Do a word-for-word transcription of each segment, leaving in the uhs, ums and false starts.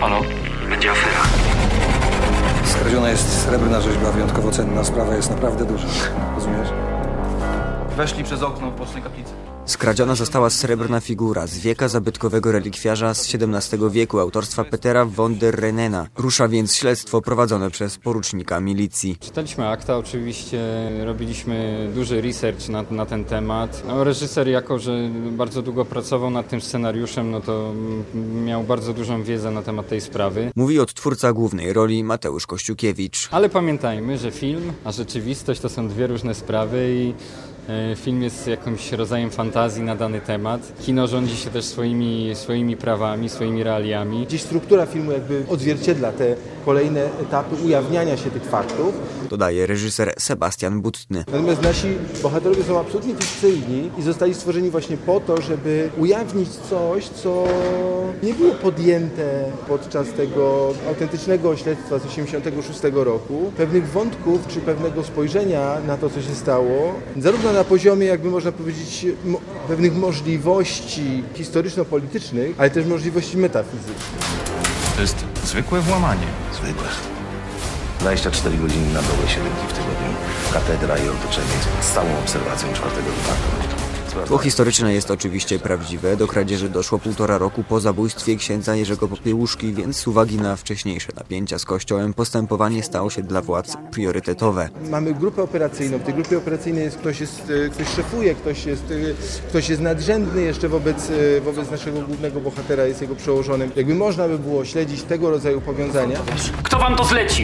Halo? Będzie afera. Skradziona jest srebrna rzeźba, wyjątkowo cenna. Sprawa jest naprawdę duża. Rozumiesz? Weszli przez okno w bocznej kaplicy. Skradziona została srebrna figura z wieka zabytkowego relikwiarza z siedemnastego wieku autorstwa Petera von der Renena. Rusza więc śledztwo prowadzone przez porucznika milicji. Czytaliśmy akta, oczywiście robiliśmy duży research na, na ten temat. No, reżyser, jako że bardzo długo pracował nad tym scenariuszem, no to miał bardzo dużą wiedzę na temat tej sprawy. Mówi odtwórca głównej roli Mateusz Kościukiewicz. Ale pamiętajmy, że film a rzeczywistość to są dwie różne sprawy i film jest jakimś rodzajem fantazji na dany temat. Kino rządzi się też swoimi, swoimi prawami, swoimi realiami. Gdzieś struktura filmu jakby odzwierciedla te kolejne etapy ujawniania się tych faktów. Dodaje reżyser Sebastian Butny. Natomiast nasi bohaterowie są absolutnie fikcyjni i zostali stworzeni właśnie po to, żeby ujawnić coś, co nie było podjęte podczas tego autentycznego śledztwa z osiemdziesiątego szóstego roku. Pewnych wątków czy pewnego spojrzenia na to, co się stało, zarówno na poziomie, jakby można powiedzieć, mo- pewnych możliwości historyczno-politycznych, ale też możliwości metafizycznych. To jest zwykłe włamanie. Zwykłe. dwadzieścia cztery godziny na dołe, siedem dni w tygodniu. Katedra i otoczenie z stałą obserwacją czwartego wypadku. Tło historyczne jest oczywiście prawdziwe. Do kradzieży doszło półtora roku po zabójstwie księdza Jerzego Popiełuszki, więc z uwagi na wcześniejsze napięcia z Kościołem postępowanie stało się dla władz priorytetowe. Mamy grupę operacyjną. W tej grupie operacyjnej jest ktoś, jest, ktoś szefuje, ktoś jest, ktoś jest nadrzędny jeszcze wobec, wobec naszego głównego bohatera, jest jego przełożonym. Jakby można by było śledzić tego rodzaju powiązania. Kto wam to zlecił?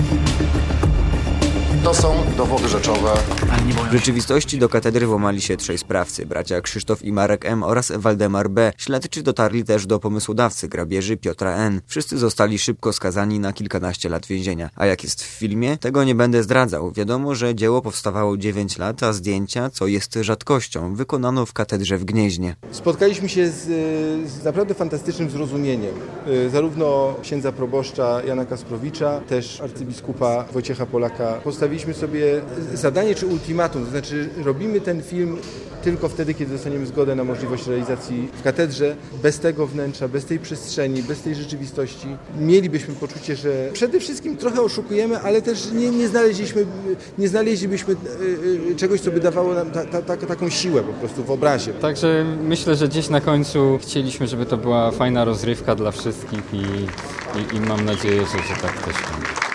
To są dowody rzeczowe. W rzeczywistości do katedry włamali się trzej sprawcy, bracia Krzysztof i Marek M. oraz Waldemar B. Śledczy dotarli też do pomysłodawcy grabieży Piotra N. Wszyscy zostali szybko skazani na kilkanaście lat więzienia. A jak jest w filmie? Tego nie będę zdradzał. Wiadomo, że dzieło powstawało dziewięć lat, a zdjęcia, co jest rzadkością, wykonano w katedrze w Gnieźnie. Spotkaliśmy się z, z naprawdę fantastycznym zrozumieniem. Zarówno księdza proboszcza Jana Kasprowicza, też arcybiskupa Wojciecha Polaka. Postawiliśmy sobie zadanie czy ultimatum, to znaczy robimy ten film tylko wtedy, kiedy dostaniemy zgodę na możliwość realizacji w katedrze. Bez tego wnętrza, bez tej przestrzeni, bez tej rzeczywistości mielibyśmy poczucie, że przede wszystkim trochę oszukujemy, ale też nie, nie, znaleźliśmy, nie znaleźlibyśmy czegoś, co by dawało nam ta, ta, ta, taką siłę po prostu w obrazie. Także myślę, że gdzieś na końcu chcieliśmy, żeby to była fajna rozrywka dla wszystkich i, i, i mam nadzieję, że, że tak też będzie.